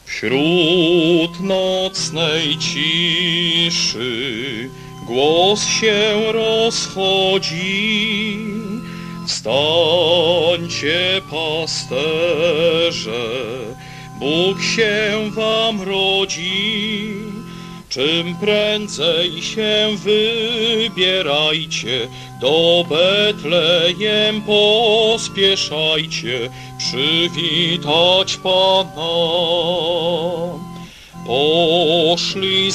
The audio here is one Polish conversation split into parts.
Wśród nocnej ciszy głos się rozchodzi. Wstańcie, pasterze, Bóg się wam rodzi. Czym prędzej się wybierajcie, do Betlejem pospieszajcie, przywitać Pana. Poszli,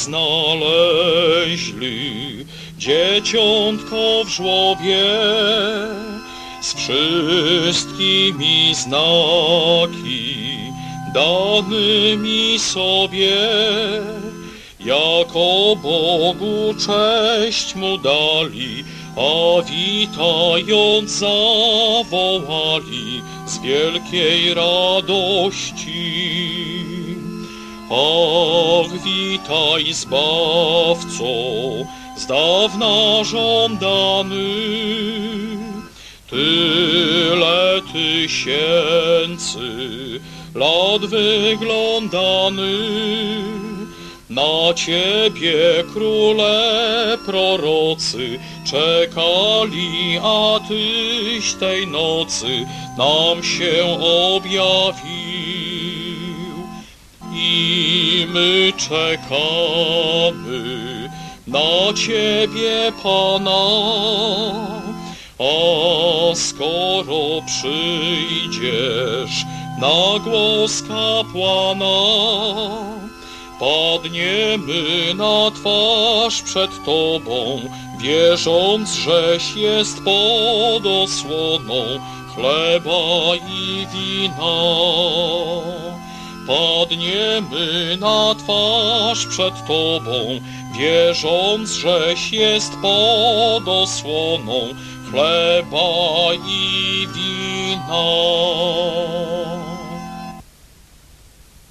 znaleźli dzieciątko w żłobie, z wszystkimi znaki danymi sobie. Jako Bogu cześć mu dali, a witając zawołali z wielkiej radości. Ach, witaj, Zbawco, z dawna żądany. Tyle tysięcy lat wyglądany. Na Ciebie, króle prorocy, czekali, a Tyś tej nocy nam się objawił. I my czekamy na Ciebie, Pana, a skoro przyjdziesz na głos kapłana, padniemy na twarz przed Tobą, wierząc, żeś jest pod osłoną chleba i wina. Padniemy na twarz przed Tobą, wierząc, żeś jest pod osłoną chleba i wina.